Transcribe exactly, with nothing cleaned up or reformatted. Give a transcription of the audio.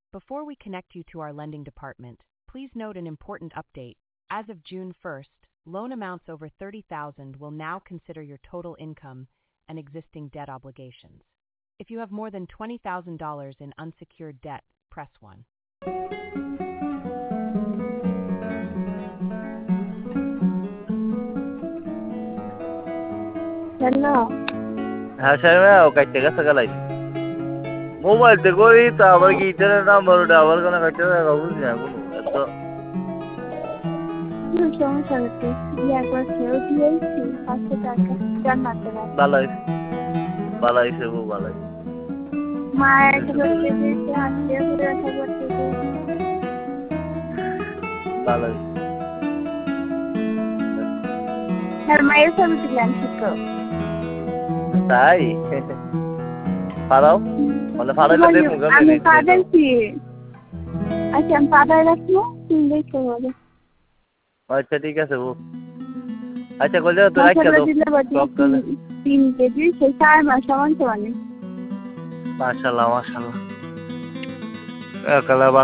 Before we connect you to our lending department, please note an important update. As of June first, loan amounts over thirty thousand dollars will now consider your total income and existing debt obligations. If you have more than twenty thousand dollars in unsecured debt, press one. Hello. হ্যাঁ শামিমা ও কাটতে গেছে গেলাই mobile তে করি তো আবার কি internet number ওটা আবার কেন কাটতে গেছে বুঝছি না কোনো এত কি সমস্যা হচ্ছে ইয়া করছে ও দিয়েছি পাঁচশো টাকা জান্নাতে রাখ বালাই বালাই সেবো বালাই মায়ের একটা করতে দিয়েছে আজকে করে একটা করতে দিয়েছে বালাই আর মায়ের ছবি তুললাম শিখো তাই পারাও মানে পারাইলে দেখুন আমি পাঠাইছি আচ্ছা আমি পাঠাই রাখবো তুমি দেখতে পাবে আচ্ছা ঠিক আছে ও আচ্ছা কইলে তো রাখা দাও তিন কেজি সে চার মাস সমান সমান মাশাআল্লাহ মাশাআল্লাহ কালা